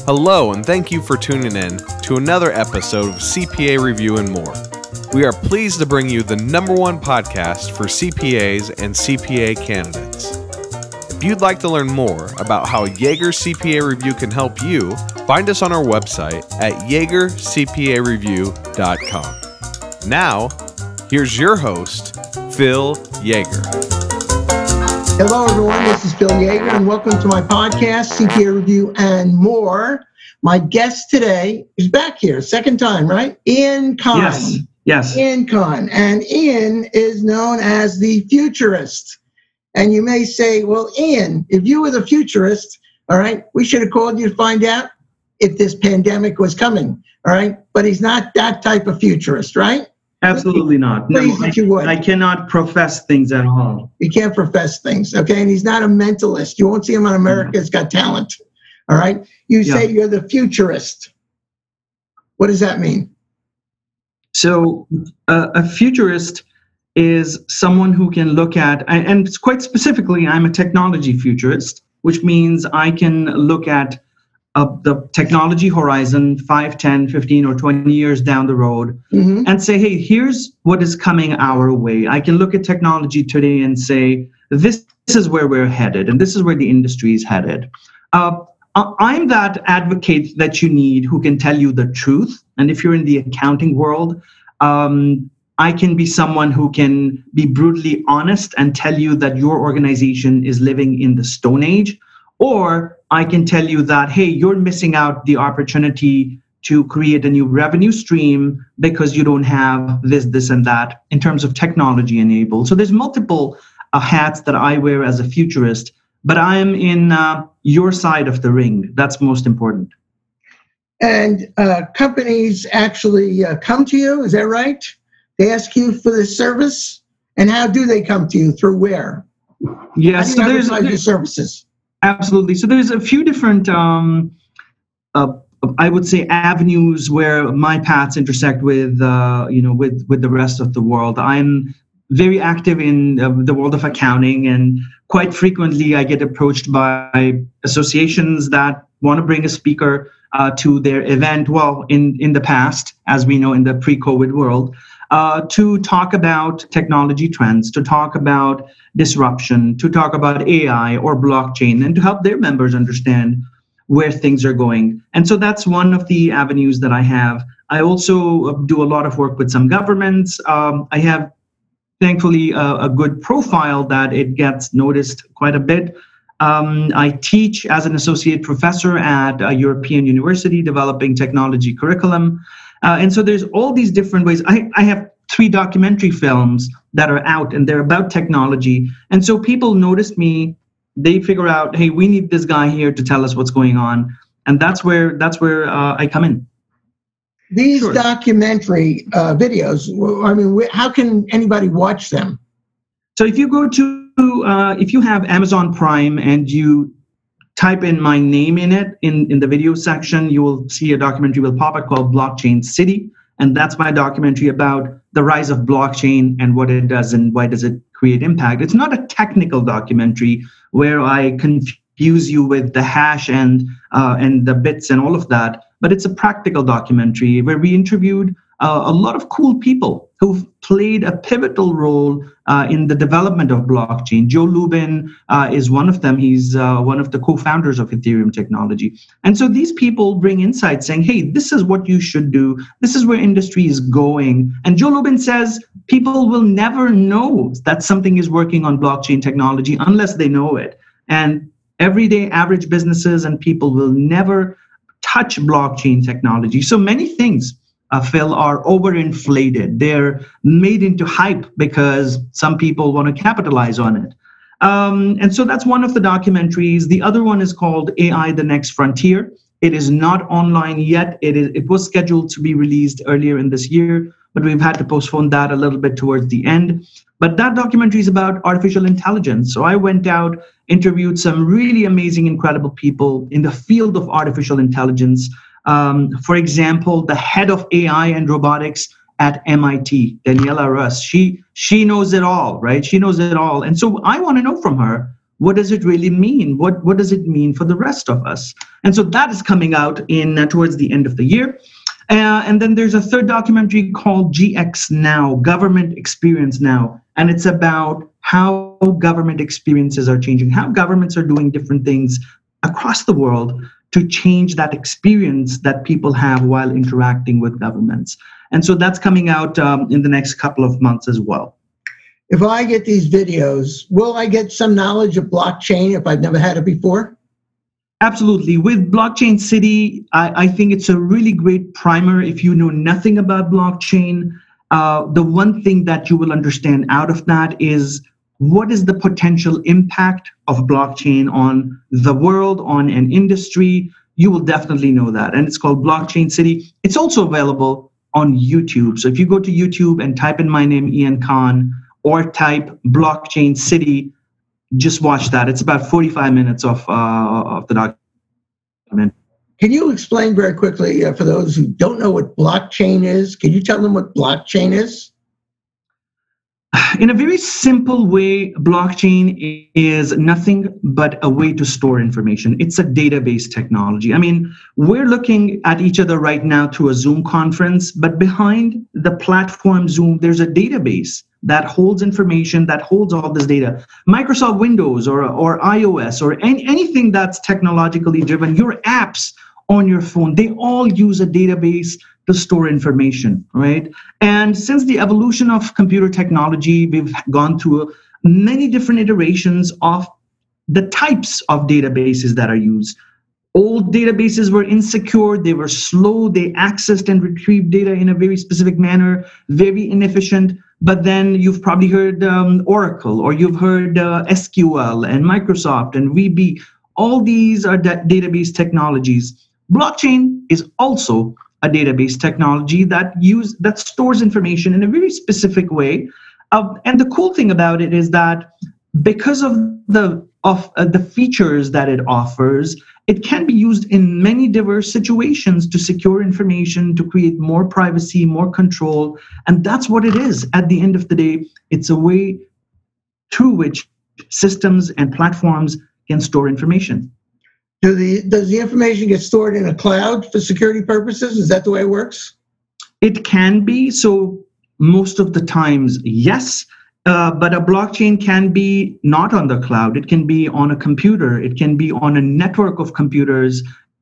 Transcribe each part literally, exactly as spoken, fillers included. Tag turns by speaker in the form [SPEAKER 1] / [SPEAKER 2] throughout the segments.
[SPEAKER 1] Hello, and thank you for tuning in to another episode of C P A Review and More. We are pleased to bring you the number one podcast for C P As and C P A candidates. If you'd like to learn more about how Yeager C P A Review can help you, find us on our website at yeager c p a review dot com. Now, here's your host, Phil Yeager.
[SPEAKER 2] Hello, everyone. This is Phil Yeager, and welcome to my podcast, C P A Review and More. My guest today is back here, second time, right? Ian Kahn.
[SPEAKER 3] Yes, yes.
[SPEAKER 2] Ian Kahn. And Ian is known as the futurist. And you may say, well, Ian, if you were the futurist, all right, we should have called you to find out if this pandemic was coming, all right? But he's not that type of futurist, right?
[SPEAKER 3] Absolutely not. No,
[SPEAKER 2] Please,
[SPEAKER 3] I,
[SPEAKER 2] if you would.
[SPEAKER 3] I cannot profess things at all.
[SPEAKER 2] He can't profess things, okay? And he's not a mentalist. You won't see him on America's Got Talent, all right? You
[SPEAKER 3] Yeah.
[SPEAKER 2] say you're the futurist. What does that mean?
[SPEAKER 3] So uh, a futurist is someone who can look at, and it's quite specifically, I'm a technology futurist, which means I can look at uh, the technology horizon five, ten, fifteen, or twenty years down the road
[SPEAKER 2] Mm-hmm.
[SPEAKER 3] and say, hey, here's what is coming our way. I can look at technology today and say, this, this is where we're headed, and this is where the industry is headed. Uh, I'm that advocate that you need who can tell you the truth. And if you're in the accounting world, um, I can be someone who can be brutally honest and tell you that your organization is living in the Stone Age. Or I can tell you that, hey, you're missing out the opportunity to create a new revenue stream because you don't have this, this, and that in terms of technology enabled. So there's multiple uh, hats that I wear as a futurist, but I am in uh, your side of the ring. That's most important.
[SPEAKER 2] And uh, companies actually uh, come to you, is that right? They ask you for this service? And how do they come to you? Through where?
[SPEAKER 3] Yes,
[SPEAKER 2] How
[SPEAKER 3] so
[SPEAKER 2] do you
[SPEAKER 3] there's,
[SPEAKER 2] advertise your
[SPEAKER 3] there's
[SPEAKER 2] services?
[SPEAKER 3] absolutely. So there's a few different, um, uh, I would say, avenues where my paths intersect with, uh, you know, with with the rest of the world. I'm very active in uh, the world of accounting, and quite frequently I get approached by associations that want to bring a speaker uh, to their event. Well, in in the past, as we know, in the pre-COVID world. Uh, to talk about technology trends, to talk about disruption, to talk about A I or blockchain, and to help their members understand where things are going. And so that's one of the avenues that I have. I also do a lot of work with some governments. Um, I have, thankfully, a, a good profile that it gets noticed quite a bit. Um, I teach as an associate professor at a European university developing technology curriculum. Uh, and so there's all these different ways. I, I have three documentary films that are out, and they're about technology. And so people notice me. They figure out, hey, we need this guy here to tell us what's going on. And that's where that's where uh, I come in.
[SPEAKER 2] These
[SPEAKER 3] Sure.
[SPEAKER 2] documentary uh, videos, well, I mean, wh- how can anybody watch them?
[SPEAKER 3] So if you go to, uh, if you have Amazon Prime and you type in my name in it, in, in the video section, you will see a documentary will pop up called Blockchain City. And that's my documentary about the rise of blockchain and what it does and why does it create impact. It's not a technical documentary where I confuse you with the hash and uh, and the bits and all of that, but it's a practical documentary where we interviewed uh, a lot of cool people who've played a pivotal role uh, in the development of blockchain. Joe Lubin uh, is one of them. He's uh, one of the co-founders of Ethereum technology. And so these people bring insights saying, hey, this is what you should do. This is where industry is going. And Joe Lubin says people will never know that something is working on blockchain technology unless they know it. And everyday average businesses and people will never touch blockchain technology. So many things Uh, Phil, are overinflated. They're made into hype because some people want to capitalize on it. Um, and so that's one of the documentaries. The other one is called A I, The Next Frontier. It is not online yet. It is. It was scheduled to be released earlier in this year, but we've had to postpone that a little bit towards the end. But that documentary is about artificial intelligence. So I went out, interviewed some really amazing, incredible people in the field of artificial intelligence. Um, for example, the head of A I and robotics at M I T, Daniela Russ, she she knows it all, right? She knows it all. And so I want to know from her, what does it really mean? What, what does it mean for the rest of us? And so that is coming out in uh, towards the end of the year. Uh, and then there's a third documentary called G X Now, Government Experience Now. And it's about how government experiences are changing, how governments are doing different things across the world to change that experience that people have while interacting with governments. And so that's coming out um, in the next couple of months as well.
[SPEAKER 2] If I get these videos, will I get some knowledge of blockchain if I've never had it before?
[SPEAKER 3] Absolutely. With Blockchain City, I, I think it's a really great primer if you know nothing about blockchain. Uh, the one thing that you will understand out of that is what is the potential impact of blockchain on the world, on an industry. You will definitely know that. And it's called Blockchain City. It's also available on YouTube. So if you go to YouTube and type in my name, Ian Khan, or type Blockchain City, just watch that. It's about forty-five minutes of, uh, of the document.
[SPEAKER 2] Can you explain very quickly uh, for those who don't know what blockchain is? Can you tell them what blockchain is?
[SPEAKER 3] In a very simple way, blockchain is nothing but a way to store information. It's a database technology. I mean, we're looking at each other right now through a Zoom conference, but behind the platform Zoom, there's a database that holds information, that holds all this data. Microsoft Windows or, or iOS or any, anything that's technologically driven, your apps on your phone, they all use a database to store information, right? And since the evolution of computer technology, we've gone through many different iterations of the types of databases that are used. Old databases were insecure, they were slow, they accessed and retrieved data in a very specific manner, very inefficient. But then you've probably heard um, Oracle, or you've heard uh, S Q L and Microsoft and V B. All these are da- database technologies. Blockchain is also a database technology that use that stores information in a very specific way. Uh, and the cool thing about it is that because of the of uh, the features that it offers, it can be used in many diverse situations to secure information, to create more privacy, more control. And that's what it is. At the end of the day, it's a way through which systems and platforms can store information.
[SPEAKER 2] Do the, does the information get stored in a cloud for security purposes? Is that the way it works?
[SPEAKER 3] It can be. So most of the times, yes. Uh, but a blockchain can be not on the cloud. It can be on a computer. It can be on a network of computers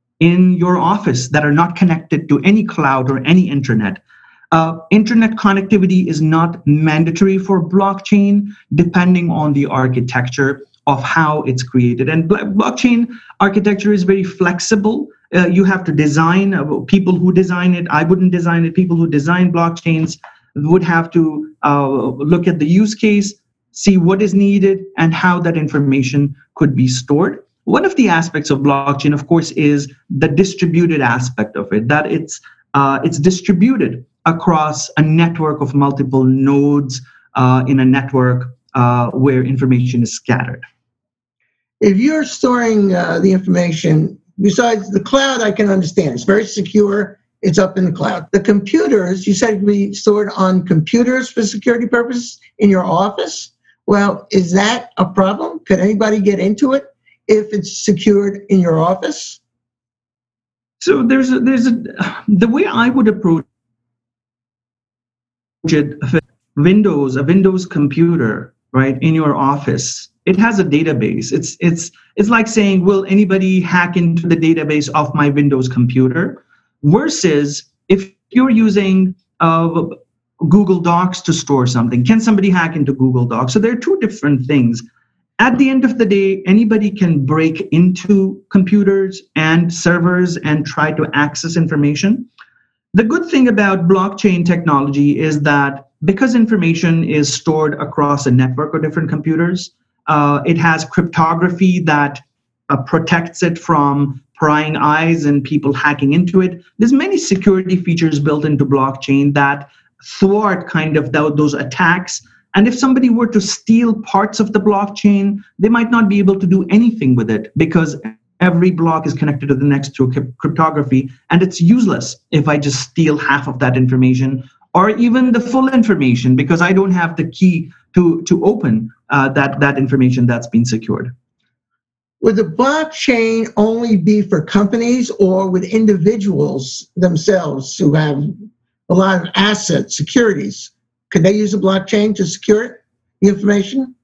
[SPEAKER 3] in your office that are not connected to any cloud or any internet. Uh, internet connectivity is not mandatory for blockchain, depending on the architecture of how it's created. And blockchain architecture is very flexible. Uh, you have to design, uh, people who design it, I wouldn't design it, people who design blockchains would have to uh, look at the use case, see what is needed, and how that information could be stored. One of the aspects of blockchain, of course, is the distributed aspect of it, that it's uh, it's distributed across a network of multiple nodes uh, in a network uh, where information is scattered.
[SPEAKER 2] If you're storing uh, the information, besides the cloud, I can understand. It's very secure. It's up in the cloud. The computers, you said, be stored on computers for security purposes in your office. Well, is that a problem? Could anybody get into it if it's secured in your office?
[SPEAKER 3] So there's a, there's a, the way I would approach it, Windows, a Windows computer, right, in your office, it has a database. It's it's it's like saying, will anybody hack into the database of my Windows computer? Versus if you're using uh, Google Docs to store something, can somebody hack into Google Docs? So there are two different things. At the end of the day, anybody can break into computers and servers and try to access information. The good thing about blockchain technology is that because information is stored across a network of different computers, uh, it has cryptography that uh, protects it from prying eyes and people hacking into it. There's many security features built into blockchain that thwart kind of th- those attacks. And if somebody were to steal parts of the blockchain, they might not be able to do anything with it because every block is connected to the next through cryptography. And it's useless if I just steal half of that information or even the full information because I don't have the key to, to open uh, that, that information that's been secured.
[SPEAKER 2] would the blockchain only be for companies or with individuals themselves who have a lot of assets, securities? Could they use a blockchain to secure it, the information?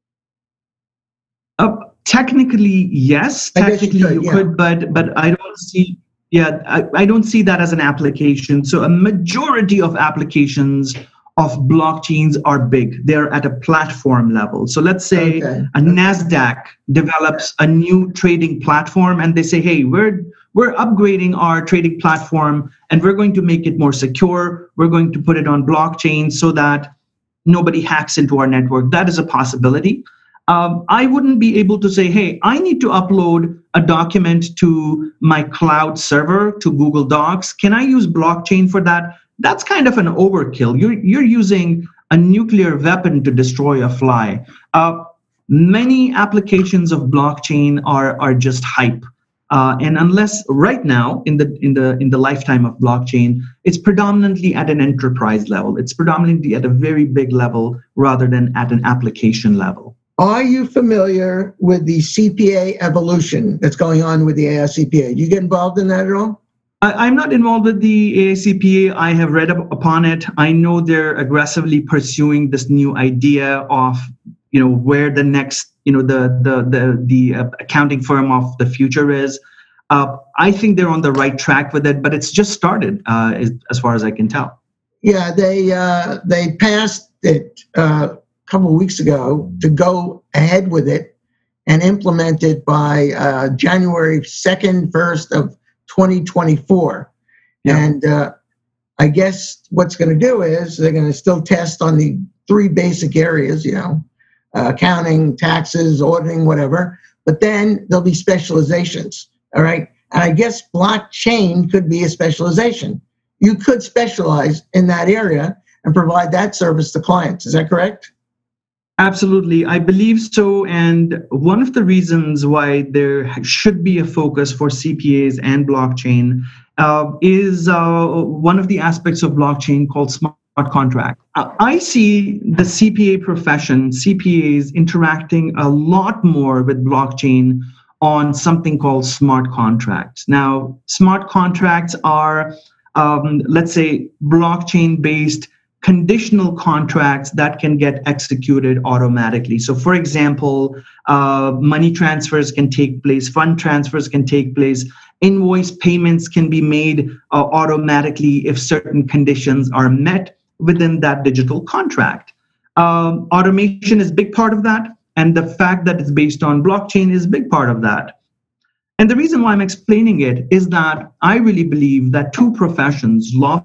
[SPEAKER 3] Uh, technically, yes.
[SPEAKER 2] I guess you
[SPEAKER 3] Technically,
[SPEAKER 2] could,
[SPEAKER 3] you
[SPEAKER 2] yeah.
[SPEAKER 3] could, but but I don't see. Yeah, I, I don't see that as an application. So a majority of applications of blockchains are big. They're at a platform level. So let's say
[SPEAKER 2] Okay.
[SPEAKER 3] a NASDAQ develops a new trading platform and they say, hey, we're we're upgrading our trading platform and we're going to make it more secure. We're going to put it on blockchain so that nobody hacks into our network. That is a possibility. Um, I wouldn't be able to say, hey, I need to upload a document to my cloud server, to Google Docs. Can I use blockchain for that? That's kind of an overkill. You're, you're using a nuclear weapon to destroy a fly. Uh, many applications of blockchain are, are just hype. Uh, and unless right now, in the in the in the lifetime of blockchain, it's predominantly at an enterprise level. It's predominantly at a very big level rather than at an application level.
[SPEAKER 2] Are you familiar with the C P A evolution that's going on with the A I C P A? Do you get involved in that at all?
[SPEAKER 3] I, I'm not involved with the A I C P A. I have read up upon it. I know they're aggressively pursuing this new idea of, you know, where the next, you know, the the the the uh, accounting firm of the future is. Uh, I think they're on the right track with it, but it's just started, uh, as, as far as I can tell.
[SPEAKER 2] Yeah, they uh, they passed it uh, a couple of weeks ago to go ahead with it and implement it by uh, January second, first of twenty twenty-four.
[SPEAKER 3] Yeah.
[SPEAKER 2] And uh, I guess what's going to do is they're going to still test on the three basic areas, you know, uh, accounting, taxes, auditing, whatever. But then there'll be specializations, all right? And I guess blockchain could be a specialization. You could specialize in that area and provide that service to clients. Is that correct?
[SPEAKER 3] Absolutely, I believe so. And one of the reasons why there should be a focus for C P As and blockchain uh, is uh, one of the aspects of blockchain called smart contract. Uh, I see the C P A profession, C P As interacting a lot more with blockchain on something called smart contracts. Now, smart contracts are, um, let's say, blockchain-based conditional contracts that can get executed automatically. So for example, uh, money transfers can take place, fund transfers can take place, invoice payments can be made uh, automatically if certain conditions are met within that digital contract. Um, automation is a big part of that, and the fact that it's based on blockchain is a big part of that. And the reason why I'm explaining it is that I really believe that two professions, law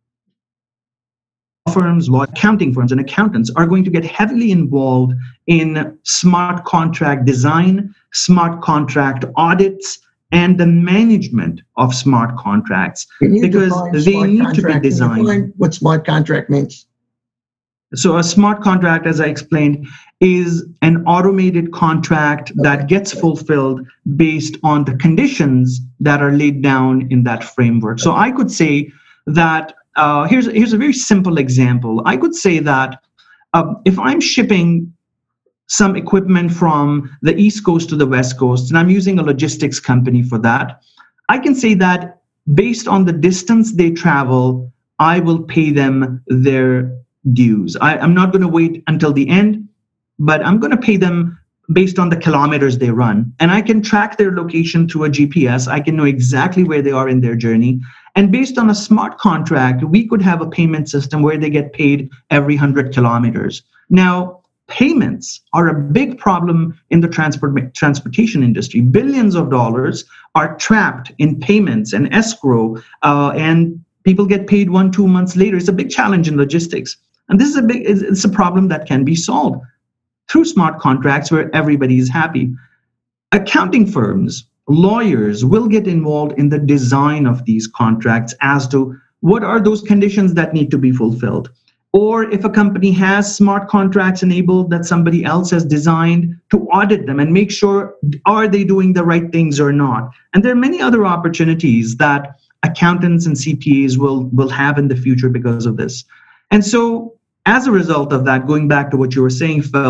[SPEAKER 3] firms, law accounting firms, and accountants are going to get heavily involved in smart contract design, smart contract audits, and the management of smart contracts, because they need to be designed.
[SPEAKER 2] Can you define what smart contract means?
[SPEAKER 3] So a smart contract, as I explained, is an automated contract that gets fulfilled based on the conditions that are laid down in that framework. So I could say that Uh, here's, here's a very simple example. I could say that uh, if I'm shipping some equipment from the East Coast to the West Coast, and I'm using a logistics company for that, I can say that based on the distance they travel, I will pay them their dues. I, I'm not going to wait until the end, but I'm going to pay them based on the kilometers they run. And I can track their location through a G P S. I can know exactly where they are in their journey. And based on a smart contract, we could have a payment system where they get paid every one hundred kilometers. Now, payments are a big problem in the transport transportation industry. Billions of dollars are trapped in payments and escrow, uh, and people get paid one, two months later. It's a big challenge in logistics. And this is a big, it's a problem that can be solved through smart contracts where everybody is happy. Accounting firms, lawyers will get involved in the design of these contracts as to what are those conditions that need to be fulfilled. Or if a company has smart contracts enabled that somebody else has designed, to audit them and make sure, are they doing the right things or not? And there are many other opportunities that accountants and C P As will, will have in the future because of this. And so as a result of that, going back to what you were saying, Phil,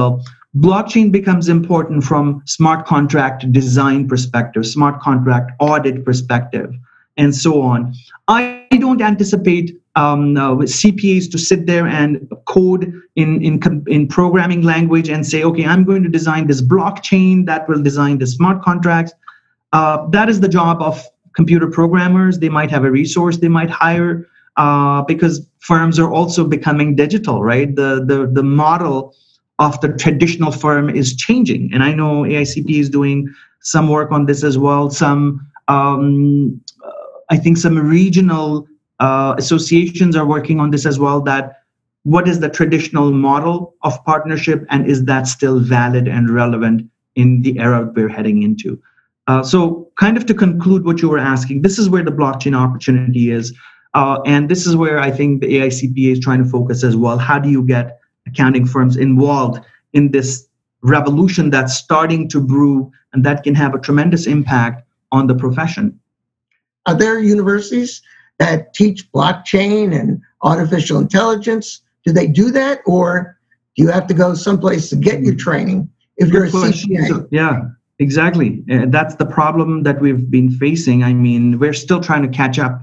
[SPEAKER 3] blockchain becomes important from smart contract design perspective, smart contract audit perspective, and so on. I don't anticipate um, uh, C P As to sit there and code in, in, in programming language and say, okay, I'm going to design this blockchain that will design the smart contracts. Uh, that is the job of computer programmers. They might have a resource they might hire uh, because firms are also becoming digital, right? The, the, the model of the traditional firm is changing. And I know A I C P is doing some work on this as well. Some, um, uh, I think some regional uh, associations are working on this as well, that what is the traditional model of partnership and is that still valid and relevant in the era we're heading into? Uh, so kind of to conclude what you were asking, this is where the blockchain opportunity is. Uh, and this is where I think the A I C P A is trying to focus as well. How do you get accounting firms involved in this revolution that's starting to brew and that can have a tremendous impact on the profession?
[SPEAKER 2] Are there universities that teach blockchain and artificial intelligence? Do they do that, or do you have to go someplace to get your training if you're a C P A?
[SPEAKER 3] So, yeah, exactly. Uh, that's the problem that we've been facing. I mean, we're still trying to catch up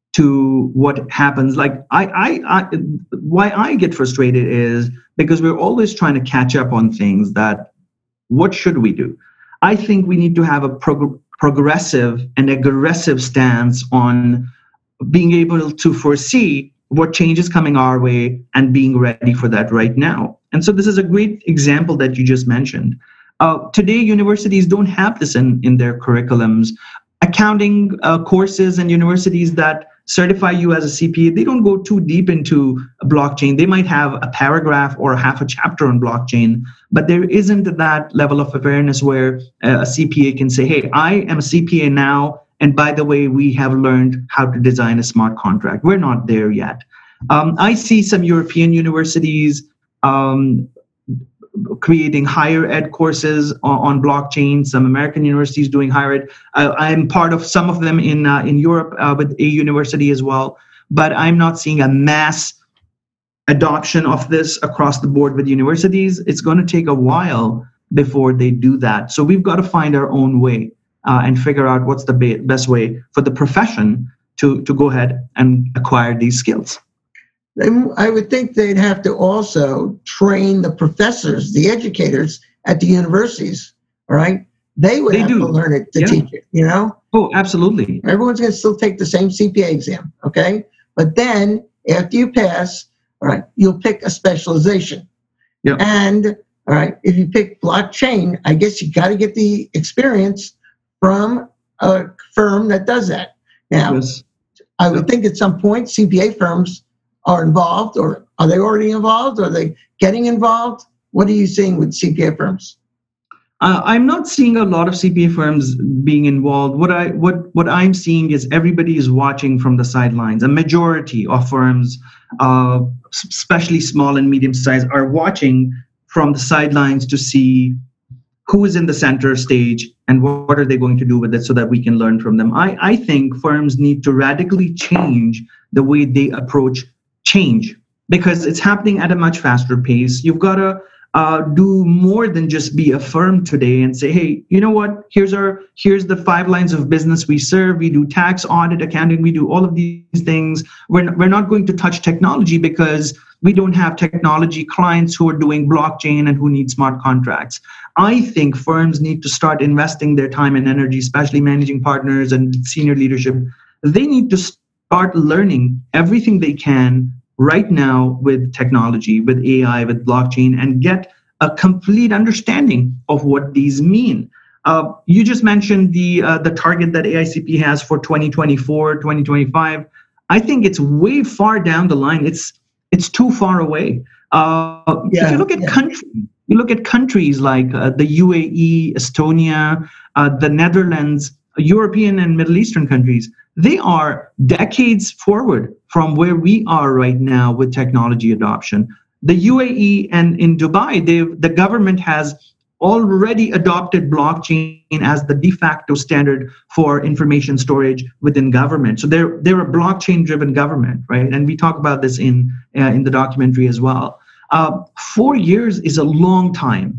[SPEAKER 3] to what happens. Like I, I, I, why I get frustrated is because we're always trying to catch up on things that, what should we do? I think we need to have a prog- progressive and aggressive stance on being able to foresee what change is coming our way and being ready for that right now. And so this is a great example that you just mentioned. Uh, today, universities don't have this in, in their curriculums. Accounting uh, courses and universities that certify you as a C P A, they don't go too deep into a blockchain. They might have a paragraph or half a chapter on blockchain, but there isn't that level of awareness where a C P A can say, hey, I am a C P A now, and by the way, we have learned how to design a smart contract. We're not there yet. Um, I see some European universities um, creating higher ed courses on, on blockchain, some American universities doing higher ed. Uh, I'm part of some of them in uh, in Europe uh, with a university as well, but I'm not seeing a mass adoption of this across the board with universities. It's going to take a while before they do that. So we've got to find our own way uh, and figure out what's the be- best way for the profession to, to go ahead and acquire these skills.
[SPEAKER 2] I would think they'd have to also train the professors, the educators at the universities, all right? They would
[SPEAKER 3] They
[SPEAKER 2] have
[SPEAKER 3] do.
[SPEAKER 2] to learn it to
[SPEAKER 3] Yeah.
[SPEAKER 2] teach it, you know?
[SPEAKER 3] Oh, absolutely.
[SPEAKER 2] Everyone's going to still take the same C P A exam, okay? But then after you pass, all right, you'll pick a specialization.
[SPEAKER 3] Yeah.
[SPEAKER 2] And, all right, if you pick blockchain, I guess you got to get the experience from a firm that does that. Now,
[SPEAKER 3] Yes.
[SPEAKER 2] I would think at some point C P A firms are involved, or are they already involved? Are they getting involved? What are you seeing with C P A firms?
[SPEAKER 3] Uh, I'm not seeing a lot of C P A firms being involved. What I what what I'm seeing is everybody is watching from the sidelines. A majority of firms, uh, especially small and medium size, are watching from the sidelines to see who is in the center stage and what are they going to do with it so that we can learn from them. I, I think firms need to radically change the way they approach change because it's happening at a much faster pace. You've got to uh, do more than just be a firm today and say, hey, you know what? Here's our here's the five lines of business we serve. We do tax, audit, accounting. We do all of these things. We're n- we're not going to touch technology because we don't have technology clients who are doing blockchain and who need smart contracts. I think firms need to start investing their time and energy, especially managing partners and senior leadership. They need to start learning everything they can right now with technology, with A I, with blockchain, and get a complete understanding of what these mean. Uh, you just mentioned the uh, the target that A I C P has for twenty twenty-four, twenty twenty-five. I think it's way far down the line. It's it's too far away. Uh,
[SPEAKER 2] Yeah,
[SPEAKER 3] if you look at
[SPEAKER 2] yeah.
[SPEAKER 3] countries, you look at countries like uh, the U A E, Estonia, uh, the Netherlands, European and Middle Eastern countries. They are decades forward from where we are right now with technology adoption. The U A E and in Dubai, they've, the government has already adopted blockchain as the de facto standard for information storage within government. So they're they're a blockchain-driven government, right? And we talk about this in uh, in the documentary as well. Uh, four years is a long time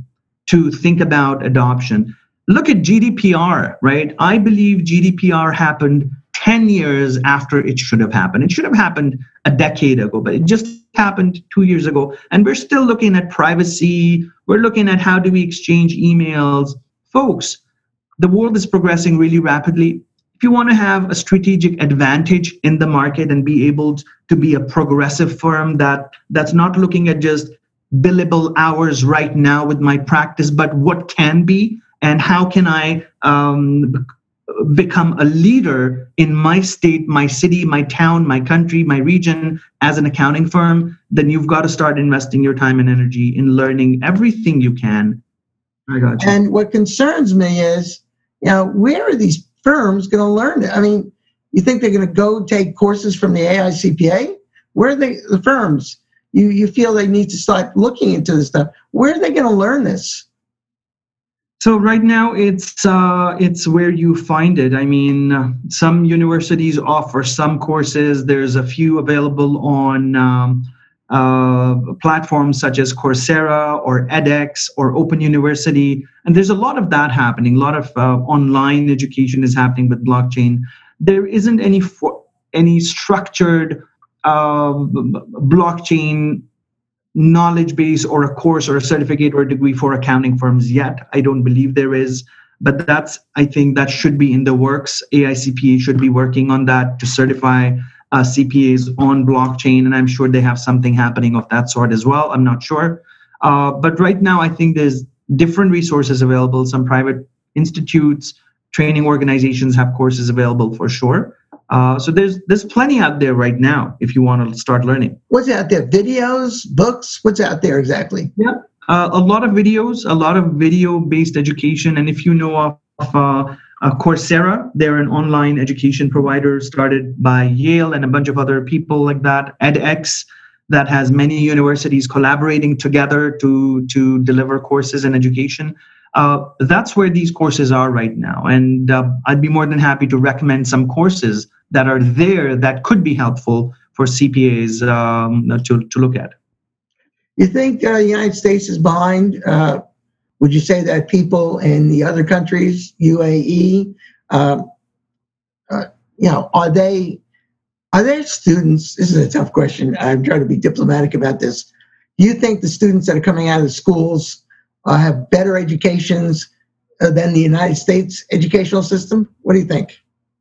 [SPEAKER 3] to think about adoption. Look at G D P R, right? I believe G D P R happened ten years after it should have happened. It should have happened a decade ago, but it just happened two years ago. And we're still looking at privacy. We're looking at how do we exchange emails. Folks, the world is progressing really rapidly. If you want to have a strategic advantage in the market and be able to be a progressive firm that that's not looking at just billable hours right now with my practice, but what can be and how can I um, become a leader in my state, my city, my town, my country, my region as an accounting firm, then you've got to start investing your time and energy in learning everything you can. I got you.
[SPEAKER 2] And what concerns me is, you know, where are these firms going to learn it? I mean, you think they're going to go take courses from the A I C P A? Where are they, the firms? You you feel they need to start looking into this stuff. Where are they going to learn this?
[SPEAKER 3] So right now, it's uh, it's where you find it. I mean, uh, some universities offer some courses. There's a few available on um, uh, platforms such as Coursera or edX or Open University. And there's a lot of that happening. A lot of uh, online education is happening with blockchain. There isn't any for, any structured uh, blockchain knowledge base or a course or a certificate or a degree for accounting firms yet. I don't believe there is, but that's, I think that should be in the works. A I C P A should be working on that to certify uh, C P As on blockchain, and I'm sure they have something happening of that sort as well. I'm not sure. Uh, but right now, I think there's different resources available. Some private institutes, training organizations have courses available for sure. Uh, so there's there's plenty out there right now if you want to start learning.
[SPEAKER 2] What's out there? Videos, books? What's out there exactly?
[SPEAKER 3] Yeah, uh, a lot of videos, a lot of video-based education. And if you know of uh, uh, Coursera, they're an online education provider started by Yale and a bunch of other people like that. edX, that has many universities collaborating together to, to deliver courses and education. Uh, that's where these courses are right now. And uh, I'd be more than happy to recommend some courses that are there that could be helpful for C P As um, to, to look at.
[SPEAKER 2] You think uh, the United States is behind? Uh, would you say that people in the other countries, U A E, uh, uh, you know, are they, are there students, this is a tough question, I'm trying to be diplomatic about this. Do you think the students that are coming out of the schools uh, have better educations uh, than the United States educational system? What do you think?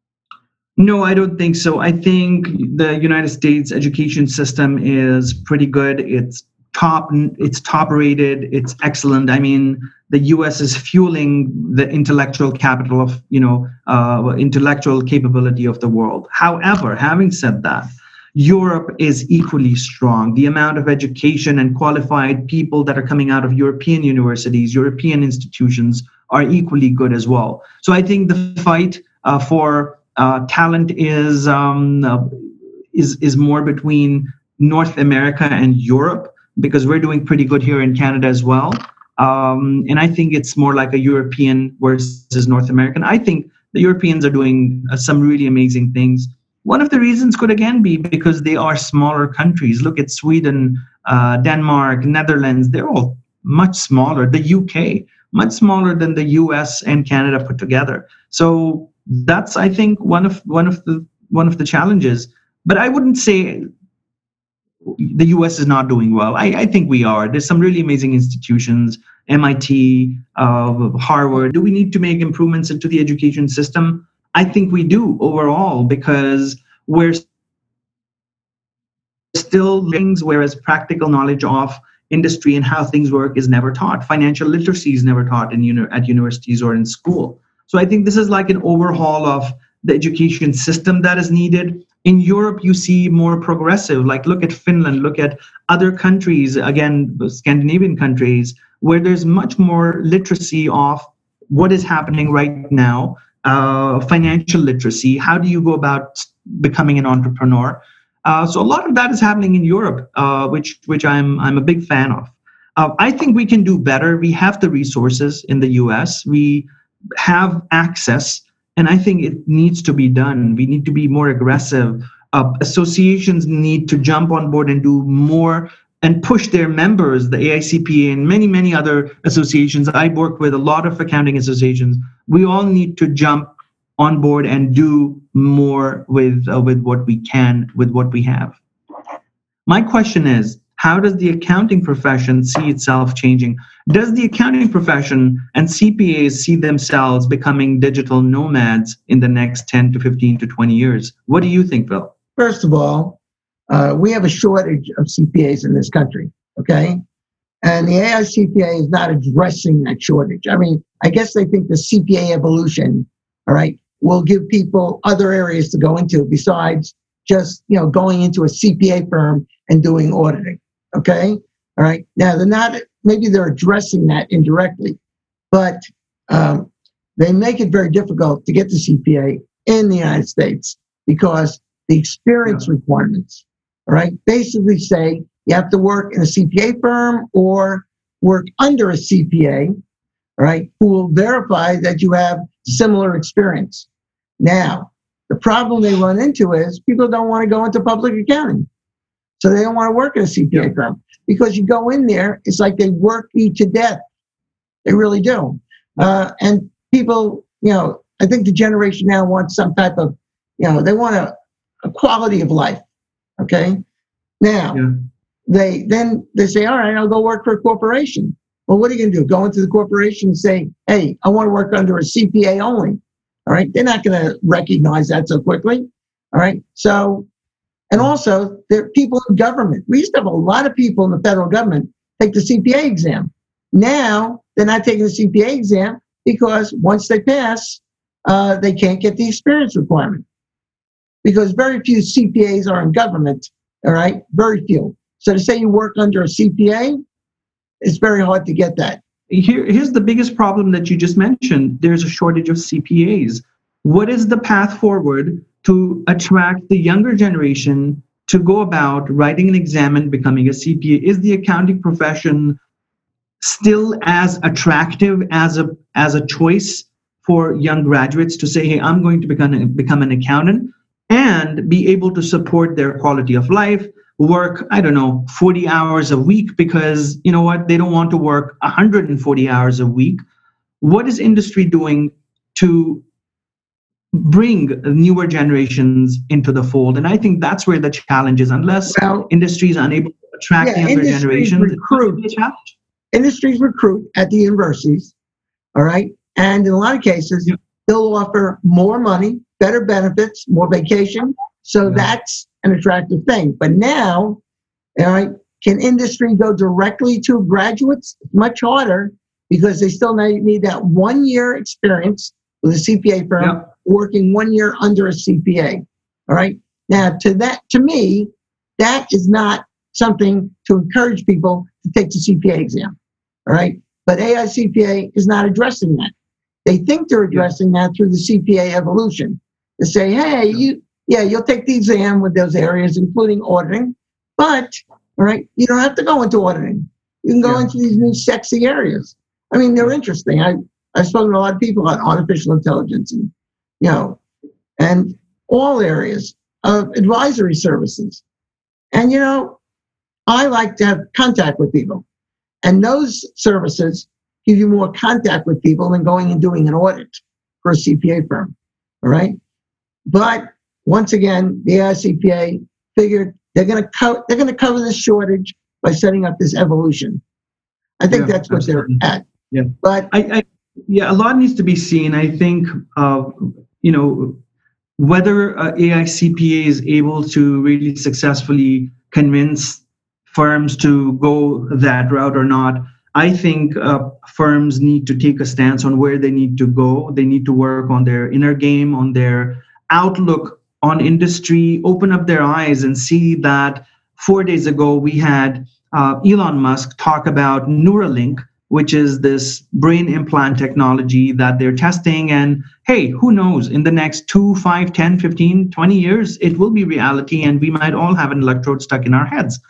[SPEAKER 3] No, I don't think so. I think the United States education system is pretty good. It's top, it's top rated. It's excellent. I mean, the U S is fueling the intellectual capital of, you know, uh, intellectual capability of the world. However, having said that, Europe is equally strong. The amount of education and qualified people that are coming out of European universities, European institutions are equally good as well. So I think the fight uh, for Uh, talent is um, uh, is is more between North America and Europe, because we're doing pretty good here in Canada as well. Um, and I think it's more like a European versus North American. I think the Europeans are doing uh, some really amazing things. One of the reasons could again be because they are smaller countries. Look at Sweden, uh, Denmark, Netherlands. They're all much smaller. The U K, much smaller than the U S and Canada put together. So that's, I think, one of one of the one of the challenges. But I wouldn't say the U S is not doing well. I, I think we are. There's some really amazing institutions, M I T, uh, Harvard. Do we need to make improvements into the education system? I think we do overall, because we're still things, whereas practical knowledge of industry and how things work is never taught. Financial literacy is never taught in uni- at universities or in school. So I think this is like an overhaul of the education system that is needed. In Europe, you see more progressive, like look at Finland, look at other countries, again, Scandinavian countries, where there's much more literacy of what is happening right now, uh, financial literacy. How do you go about becoming an entrepreneur? Uh, so a lot of that is happening in Europe, uh, which which I'm I'm a big fan of. Uh, I think we can do better. We have the resources in the U S. We have access, and I think it needs to be done. We need to be more aggressive. Uh, associations need to jump on board and do more and push their members, the A I C P A and many, many other associations. I work with a lot of accounting associations. We all need to jump on board and do more with uh, with what we can, with what we have. My question is, how does the accounting profession see itself changing? Does the accounting profession and C P As see themselves becoming digital nomads in the next ten to fifteen to twenty years? What do you think, Phil?
[SPEAKER 2] First of all, uh, we have a shortage of C P As in this country, okay? And the A I C P A is not addressing that shortage. I mean, I guess they think the C P A evolution, all right, will give people other areas to go into besides just, you know, going into a C P A firm and doing auditing, okay? All right, now they're not, maybe they're addressing that indirectly, but um, they make it very difficult to get the C P A in the United States because the experience yeah. requirements, all right, basically say you have to work in a C P A firm or work under a C P A, all right, who will verify that you have similar experience. Now, the problem they run into is people don't want to go into public accounting. So they don't want to work at a C P A yeah. firm because you go in there, it's like they work you to death. They really do. Uh, and people, you know, I think the generation now wants some type of, you know, they want a, a quality of life. Okay. Now, yeah. they then they say, all right, I'll go work for a corporation. Well, what are you going to do? Go into the corporation and say, hey, I want to work under a C P A only. All right. They're not going to recognize that so quickly. All right. So, and also there are people in government. We used to have a lot of people in the federal government take the C P A exam. Now they're not taking the C P A exam because once they pass, uh, they can't get the experience requirement because very few C P As are in government. All right. Very few. So to say you work under a C P A, it's very hard to get that.
[SPEAKER 3] Here, here's the biggest problem that you just mentioned. There's a shortage of C P As. What is the path forward to attract the younger generation to go about writing an exam and becoming a C P A? Is the accounting profession still as attractive as a as a choice for young graduates to say, hey, I'm going to become, a, become an accountant and be able to support their quality of life, work, I don't know, forty hours a week because, you know what, they don't want to work one hundred forty hours a week. What is industry doing to bring newer generations into the fold? And I think that's where the challenge is. Unless well, industry is unable to attract
[SPEAKER 2] yeah,
[SPEAKER 3] younger generations,
[SPEAKER 2] recruit,
[SPEAKER 3] it's a challenge.
[SPEAKER 2] Industries recruit at the universities, all right? And in a lot of cases, yeah. they'll offer more money, better benefits, more vacation. So yeah. that's an attractive thing. But now, all right, can industry go directly to graduates? Much harder because they still need that one year experience with a C P A firm, yeah. working one year under a C P A. All right. Now, to that, to me, that is not something to encourage people to take the C P A exam. All right. But A I C P A is not addressing that. They think they're addressing yeah. that through the C P A evolution. They say, hey, you, yeah, you'll take the exam with those areas, including auditing, but, all right, you don't have to go into auditing. You can go yeah. into these new sexy areas. I mean, they're interesting. I, I've spoken to a lot of people about artificial intelligence and, you know, and all areas of advisory services. And, you know, I like to have contact with people. And those services give you more contact with people than going and doing an audit for a C P A firm. All right. But once again, the A I C P A figured they're going to co- they're going to cover this shortage by setting up this evolution. I think yeah, that's what absolutely. they're at.
[SPEAKER 3] Yeah.
[SPEAKER 2] But
[SPEAKER 3] I, I, yeah, a lot needs to be seen. I think, uh, you know, whether uh, A I C P A is able to really successfully convince firms to go that route or not. I think uh, firms need to take a stance on where they need to go. They need to work on their inner game, on their outlook on industry, open up their eyes and see that four days ago we had uh, Elon Musk talk about Neuralink, which is this brain implant technology that they're testing. And hey, who knows, in the next two, five, ten, fifteen, twenty years, it will be reality and we might all have an electrode stuck in our heads.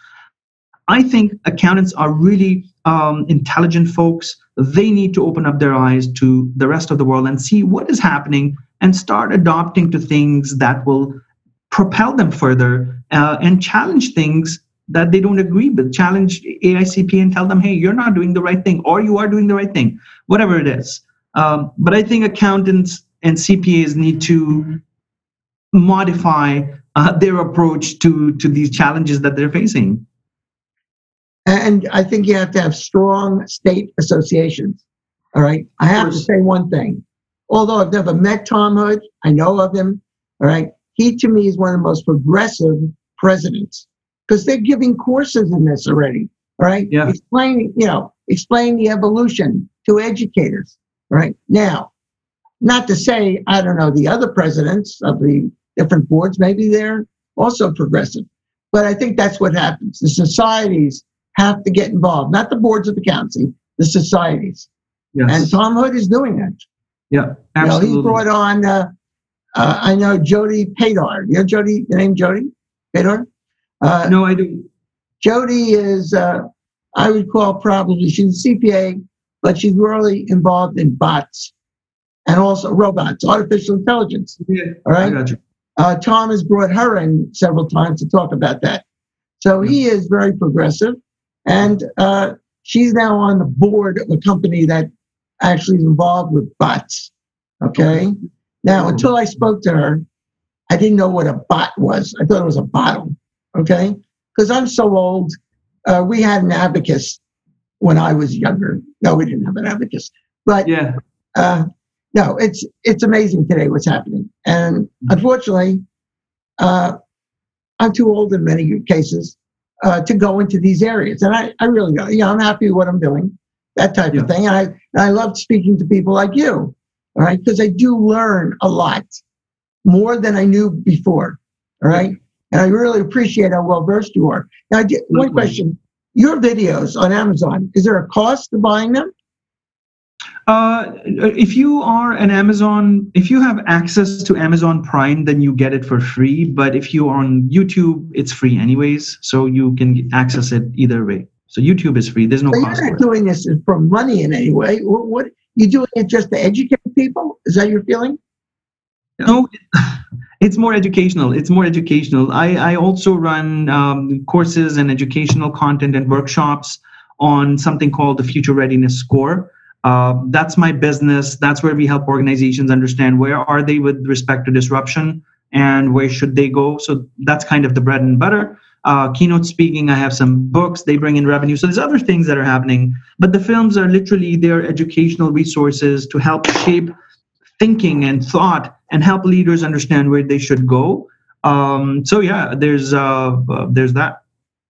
[SPEAKER 3] I think accountants are really um, intelligent folks. They need to open up their eyes to the rest of the world and see what is happening and start adopting to things that will propel them further uh, and challenge things that they don't agree with. Challenge A I C P A and tell them, hey, you're not doing the right thing, or you are doing the right thing, whatever it is. Um, but I think accountants and C P As need to modify uh, their approach to, to these challenges that they're facing.
[SPEAKER 2] And I think you have to have strong state associations. All right. I have to say one thing. Although I've never met Tom Hood, I know of him. All right. He, to me, is one of the most progressive presidents because they're giving courses in this already. All right.
[SPEAKER 3] Yeah.
[SPEAKER 2] Explaining, you know, explain the evolution to educators. Right. Now, not to say, I don't know, the other presidents of the different boards, maybe they're also progressive. But I think that's what happens. The societies have to get involved, not the boards of accountancy, the societies.
[SPEAKER 3] Yes.
[SPEAKER 2] And Tom Hood is doing that.
[SPEAKER 3] Yeah, absolutely.
[SPEAKER 2] You know, he brought on, uh, uh, I know Jody Padar. You know Jody, the name Jody Padar? Uh,
[SPEAKER 3] no, I do.
[SPEAKER 2] Jody is, uh, I would call probably, she's a C P A, but she's really involved in bots and also robots, artificial intelligence.
[SPEAKER 3] Yeah,
[SPEAKER 2] all right.
[SPEAKER 3] I got you.
[SPEAKER 2] Uh, Tom has brought her in several times to talk about that. So he is very progressive. And uh, she's now on the board of a company that actually is involved with bots. Okay. Now, until I spoke to her, I didn't know what a bot was. I thought it was a bottle. Okay. Because I'm so old. Uh, we had an abacus when I was younger. No, we didn't have an abacus. But
[SPEAKER 3] yeah.
[SPEAKER 2] Uh, no, it's it's amazing today what's happening. And unfortunately, uh, I'm too old in many cases uh, to go into these areas. And I, I really don't. You know, I'm happy with what I'm doing, that type
[SPEAKER 3] yeah.
[SPEAKER 2] of thing. And I, and I love speaking to people like you, all right, because I do learn a lot more than I knew before, all right? And I really appreciate how well-versed you are. Now, one question. Your videos on Amazon, is there a cost to buying them?
[SPEAKER 3] Uh, if you are an Amazon, if you have access to Amazon Prime, then you get it for free. But if you are on YouTube, it's free anyways. So you can access it either way. So YouTube is free. There's no
[SPEAKER 2] so
[SPEAKER 3] cost.
[SPEAKER 2] You're not doing this for money in any way. What, what you doing it just to educate people? Is that your feeling?
[SPEAKER 3] No, it's more educational. It's more educational. I, I also run um, courses and educational content and workshops on something called the Future Readiness Score. Uh, that's my business. That's where we help organizations understand where are they with respect to disruption and where should they go. So that's kind of the bread and butter. Uh, keynote speaking, I have some books. They bring in revenue. So there's other things that are happening. But the films are literally their educational resources to help shape thinking and thought and help leaders understand where they should go. Um, so yeah, there's uh, uh, there's that.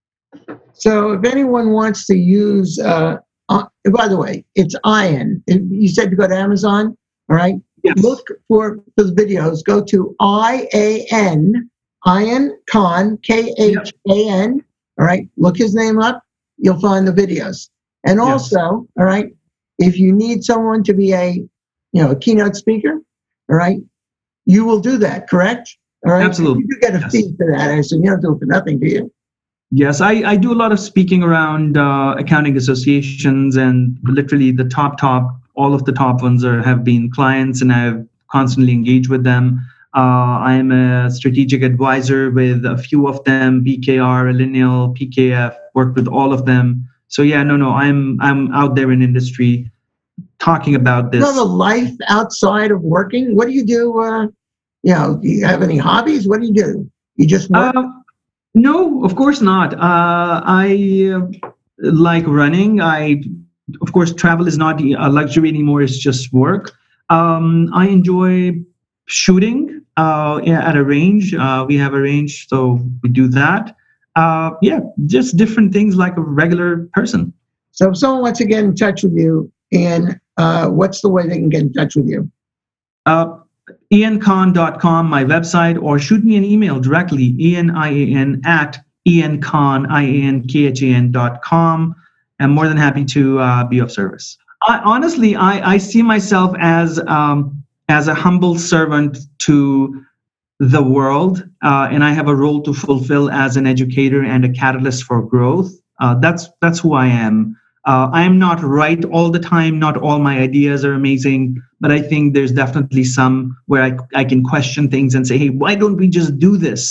[SPEAKER 2] So if anyone wants to use, uh, uh, by the way, it's Ian. You said to go to Amazon, all right?
[SPEAKER 3] Yes.
[SPEAKER 2] Look for those videos. Go to I A N, Ian Khan, K H A N, all right? Look his name up. You'll find the videos. And also, yes. all right, if you need someone to be a, you know, a keynote speaker, all right, you will do that, correct? All right.
[SPEAKER 3] Absolutely.
[SPEAKER 2] You do get a
[SPEAKER 3] yes.
[SPEAKER 2] fee for that. I assume you don't do it for nothing, do you?
[SPEAKER 3] Yes, I, I do a lot of speaking around uh, accounting associations, and literally the top, top, all of the top ones are have been clients, and I've constantly engaged with them. Uh, I'm a strategic advisor with a few of them, B K R, Lineal, P K F, worked with all of them. So yeah, no, no, I'm I'm out there in industry talking about this.
[SPEAKER 2] You have a life outside of working? What do you do? Uh, you know, do you have any hobbies? What do you do? You just work?
[SPEAKER 3] Uh, no, of course not. Uh, I uh, like running. I, of course, travel is not a luxury anymore. It's just work. Um, I enjoy shooting uh, at a range. Uh, we have a range, so we do that. Uh, yeah, just different things like a regular person.
[SPEAKER 2] So if someone wants to get in touch with you, Ian, uh, what's the way they can get in touch with you?
[SPEAKER 3] Uh, ian khan dot com, my website, or shoot me an email directly, Ian, I A N, at Ian Khan, I A N K H A N dot com. I'm more than happy to uh, be of service. I, honestly, I, I see myself as um, as a humble servant to the world, uh, and I have a role to fulfill as an educator and a catalyst for growth. Uh, that's that's who I am. Uh, I am not right all the time. Not all my ideas are amazing, but I think there's definitely some where I, I can question things and say, hey, why don't we just do this?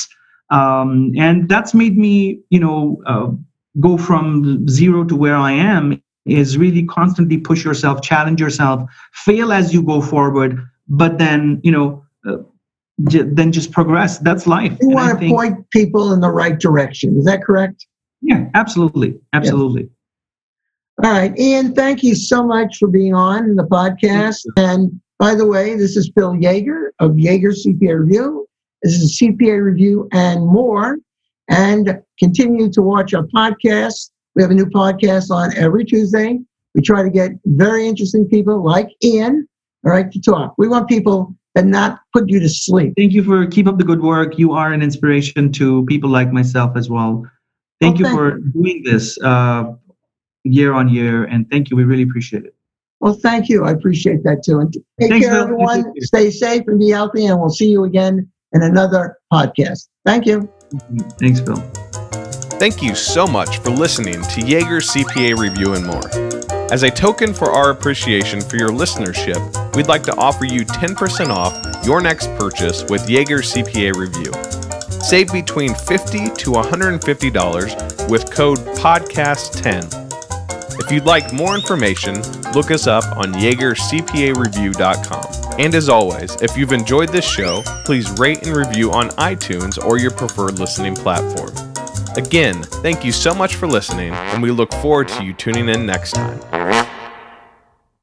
[SPEAKER 3] Um, and that's made me, you know, uh, go from zero to where I am. Is really constantly push yourself, challenge yourself, fail as you go forward, but then, you know, uh, j- then just progress. That's life.
[SPEAKER 2] You
[SPEAKER 3] And
[SPEAKER 2] want
[SPEAKER 3] I
[SPEAKER 2] to
[SPEAKER 3] think-
[SPEAKER 2] point people in the right direction. Is that correct?
[SPEAKER 3] Yeah, absolutely. Absolutely.
[SPEAKER 2] All right, Ian, thank you so much for being on the podcast. And by the way, this is Phil Yeager of Yeager C P A Review. This is C P A Review and more. And continue to watch our podcast. We have a new podcast on every Tuesday. We try to get very interesting people like Ian, all right, to talk. We want people that not put you to sleep.
[SPEAKER 3] Thank you for keep up the good work. You are an inspiration to people like myself as well. Thank
[SPEAKER 2] Well,
[SPEAKER 3] you
[SPEAKER 2] thank
[SPEAKER 3] for doing this uh, year on year, and thank you. We really appreciate it.
[SPEAKER 2] Well, thank you. I appreciate that too. And take
[SPEAKER 3] Thanks,
[SPEAKER 2] care,
[SPEAKER 3] Bill.
[SPEAKER 2] everyone.
[SPEAKER 3] Thank you.
[SPEAKER 2] Stay safe and be healthy, and we'll see you again in another podcast. Thank you.
[SPEAKER 3] Thanks, Phil.
[SPEAKER 1] Thank you so much for listening to Yeager C P A Review and more. As a token for our appreciation for your listenership, we'd like to offer you ten percent off your next purchase with Yeager C P A Review. Save between fifty dollars to one hundred fifty dollars with code podcast ten. If you'd like more information, look us up on Yeager C P A Review dot com. And as always, if you've enjoyed this show, please rate and review on iTunes or your preferred listening platform. Again, thank you so much for listening, and we look forward to you tuning in next time.